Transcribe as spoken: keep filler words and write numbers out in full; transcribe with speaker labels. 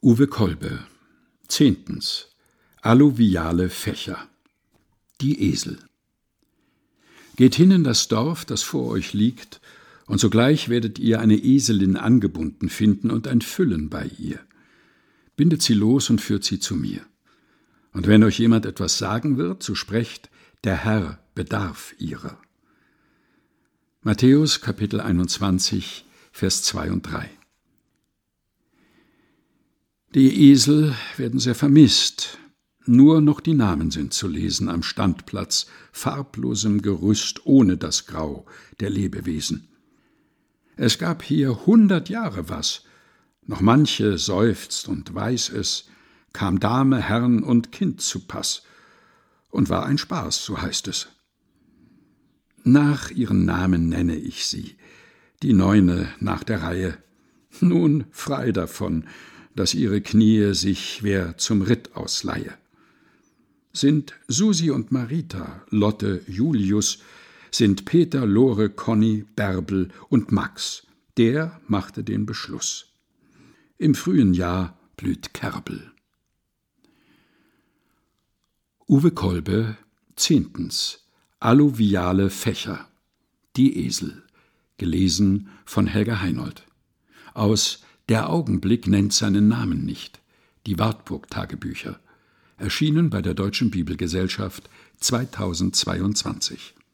Speaker 1: Uwe Kolbe. Zehntens. Alluviale Fächer. Die Esel. Geht hin in das Dorf, das vor euch liegt, und sogleich werdet ihr eine Eselin angebunden finden und ein Füllen bei ihr. Bindet sie los und führt sie zu mir. Und wenn euch jemand etwas sagen wird, so sprecht, der Herr bedarf ihrer. Matthäus Kapitel einundzwanzig, Vers zwei und drei. Die Esel werden sehr vermisst. Nur noch die Namen sind zu lesen am Standplatz, farblosem Gerüst ohne das Grau der Lebewesen. Es gab hier hundert Jahre was, noch manche seufzt und weiß es, kam Dame, Herrn und Kind zu Pass, und war ein Spaß, so heißt es. Nach ihren Namen nenne ich sie, die Neune nach der Reihe. Nun frei davon, dass ihre Knie sich wer zum Ritt ausleihe. Sind Susi und Marita, Lotte, Julius, sind Peter, Lore, Conny, Bärbel und Max. Der machte den Beschluss. Im frühen Jahr blüht Kerbel. Uwe Kolbe, zehntens. Alluviale Fächer. Die Esel. Gelesen von Helga Heinold. Aus Der Augenblick nennt seinen Namen nicht. Die Wartburg-Tagebücher. Erschienen bei der Deutschen Bibelgesellschaft zweitausendzweiundzwanzig.